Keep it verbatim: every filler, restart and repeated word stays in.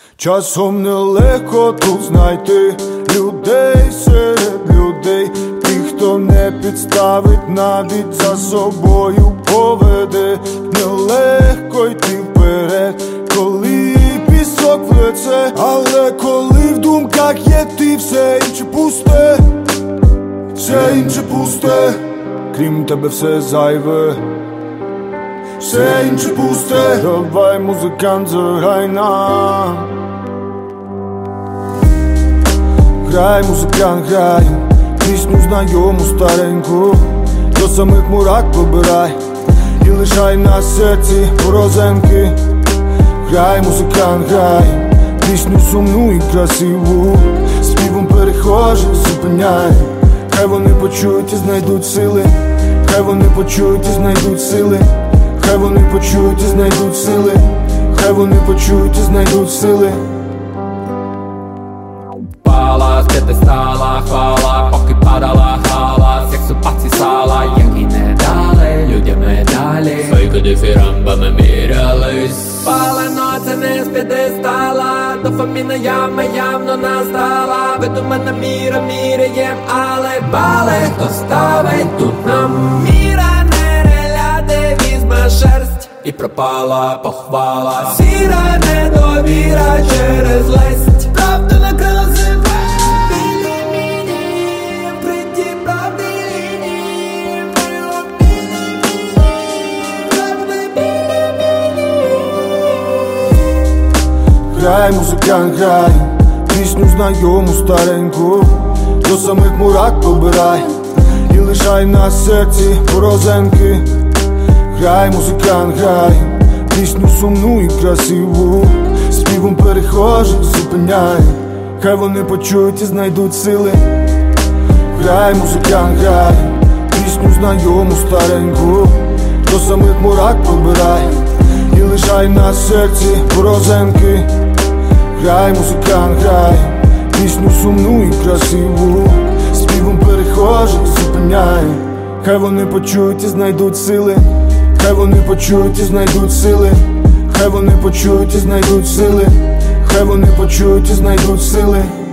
Часом нелегко тут знайти людей серед людей, тих, хто не підставить, навіть за собою поведе. Нелегко йти вперед, коли пісок в лице, але коли в думках є ти, все інше пусте, все інше пусте, крім тебе все зайве, все інше пусте. Давай, музикант, заграй нам. Грай, музикант, грай пісню знайому стареньку, до самих мурак побирай і лишай на серці порозенки. Грай, музикант, грай пісню сумну і красиву, співом перехожих зупиняй. Хай вони почують і знайдуть сили, хай вони почують і знайдуть сили, хай вони почують і знайдуть сили, хай вони почують і знайдуть сили. Пала, де ти стала, хвала, поки падала хала, сексу поцісала, як і не дали людям медалі. Фейки дифірамбами мірялись. Палено, це не з п'єдестала, дофаміна яма явно настала. Видумана міра міряєм, але бали хто ставить тут нам. Міра нереля, де візьме шерсть, і пропала похвала. Сіра недовіра через лесть, правда накрила землю. Грай, музикант, грай пісню знайому стареньку, до самих мурак побирай і лишай на серці порозенки. Грай, музикант, грай пісню сумну і красиву, співом перехожих зупиняй. Хай вони почують і знайдуть сили. Грай, музикант, грай пісню знайому стареньку, до самих мурак побирай і лишай на серці порозенки. Грай, музикант, грай пісню сумну і красиву, співом перехожих зупиняй. Хай вони почують і знайдуть сили, хай вони почують і знайдуть сили, хай вони почують і знайдуть сили, хай вони почують і знайдуть сили.